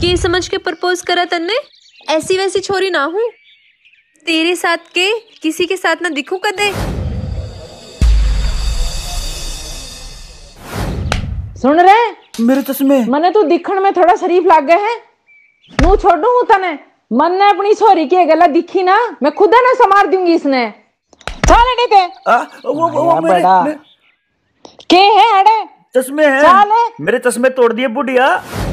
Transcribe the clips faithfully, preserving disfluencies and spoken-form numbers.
के समझ के प्रपोज करा तन्ने? ऐसी वैसी छोरी ना हूँ, तेरे साथ के किसी के साथ ना दिखू कदे। सुन रहे मेरे चश्मे मने तू दिखण में थोड़ा शरीफ लाग गए है। नू छोड़ू हूँ तने, मन ने अपनी छोरी की गला दिखी ना, मैं खुद ना संभाल दूंगी इसने। चल अड़े के आ, वो, वो, वो मेरे, बड़ा मेरे... के है अड़े चश्मे हैं। चल मेरे चश्मे तोड़ दिए बुढ़िया।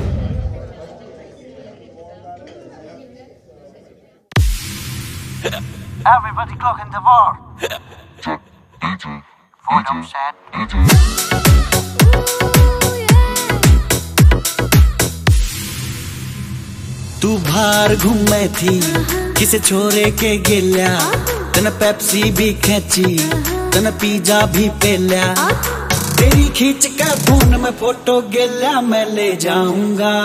Everybody clock in the war. Check, D J. Volume set. D J. तू बाहर घूमे थी किसे छोरे के गेल्या, तन पेप्सी भी खेची तन पिज्जा भी पेल्या, तेरी खींच के फोन में फोटो गेल्या मैं ले जाऊंगा,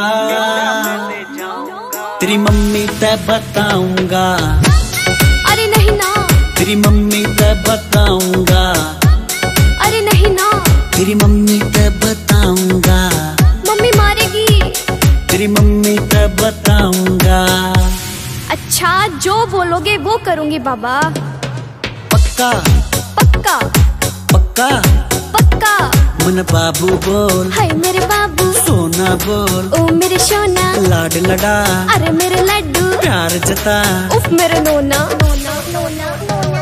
तेरी मम्मी ते बताऊंगा, अरे नहीं ना, तेरी मम्मी ते बताऊंगा, अरे नहीं ना, तेरी मम्मी ते बताऊंगा, मम्मी मारेगी, तेरी मम्मी ते बताऊंगा। अच्छा जो बोलोगे वो करूंगी बाबा। पक्का पक्का पक्का पक्का। मन बाबू बोल, हाय मेरे बाबू, सोना बोल, ओ मेरे सोना, लाड लड़ा, अरे मेरे लड्डू, प्यार जता, उफ मेरे नोना नोना नोना नोना।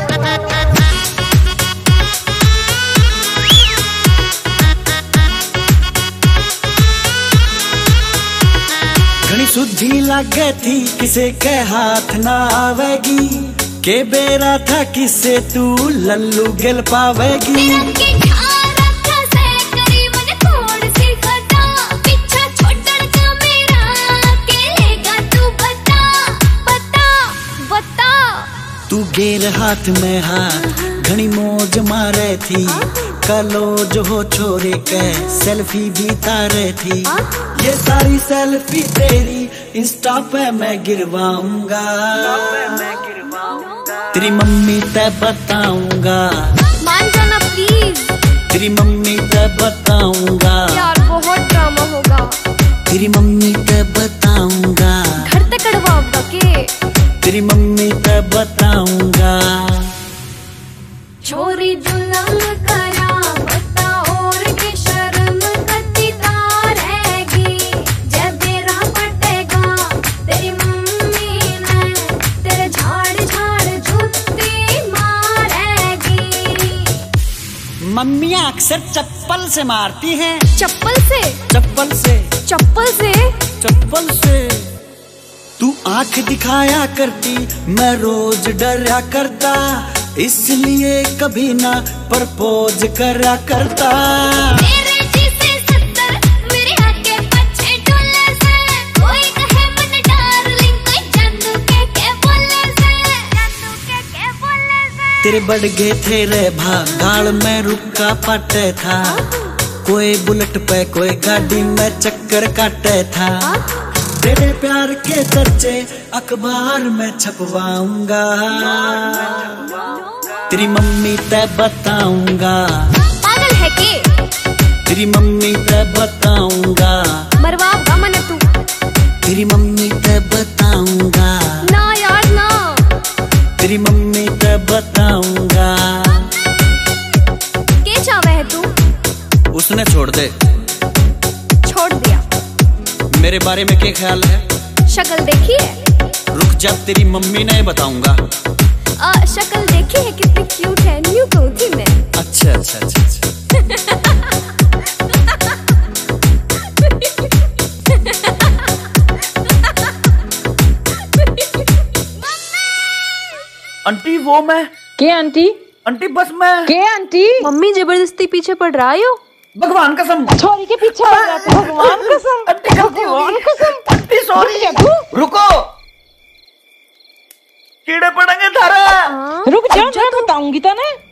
घनी सुधी लागे थी किसे के हाथ ना आवेगी, के बेरा था किसे तू लल्लू गिल पावेगी। तू गेर हाथ में हाथ घनी मौज मारे थी, कलो जो हो छोरे के सेल्फी भी तारे थी, ये सारी सेल्फी तेरी इंस्टा पे मैं गिरवाऊंगा, तेरी मम्मी ते बताऊंगा, मान जाना प्लीज, तेरी मम्मी ते बताऊंगा, यार बहुत ड्रामा होगा, तेरी मम्मी ते बताऊंगा, घर तक कड़वाऊंगा के, तेरी मम्मी ते बताऊंगा। छोरी जुलम करा बता और के शर्म कती तारेगी, जब बेरा पटेगा तेरी मम्मी ने तेरे झाड़ झाड़ जुत्ती मारेगी। मम्मियाँ अक्सर चप्पल से मारती हैं, चप्पल से चप्पल से चप्पल से चप्पल से। तू आंख दिखाया करती मैं रोज डरा करता, इसलिए कभी ना प्रपोज करा करता। तेरे जैसे सत्तर मेरे आगे पीछे डोले से, कोई कहे मन डार्लिंग, कोई जादू के के बोले से, जादू के के बोले से। तेरे बढ़ गए थे रे भाग, गाल में रुका पाटे था, कोई बुलेट पे कोई गाड़ी में चक्कर काटे था, तेरे प्यार के चर्चे अखबार में छपवाऊंगा, तेरी मम्मी ते बताऊंगा, पागल है के, तेरी मम्मी ते बताऊंगा, मरवाऊंगा मने तू, तेरी मम्मी ते बताऊंगा, ना यार ना, तेरी मम्मी ते बताऊंगा। के चावे है तू? उसने छोड़ दे, छोड़ दिया। मेरे बारे में क्या ख्याल है? शक्ल देखी है? रुक जा तेरी मम्मी ने बताऊंगा। आ, शक्ल देखी है कितनी क्यूट है, न्यू कहूँ थी मैं। अच्छा अच्छा अच्छा, अच्छा। आंटी वो मैं के आंटी आंटी बस मैं के आंटी मम्मी जबरदस्ती पीछे पड़ रहा है यो। भगवान कसम छोरी के पीछे आ गया तू, भगवान कसम, आंटी गलती हो गई, कसम आंटी सॉरी। रुको कीड़े पड़ेंगे थारा। रुक जा, मैं बताऊंगी तने।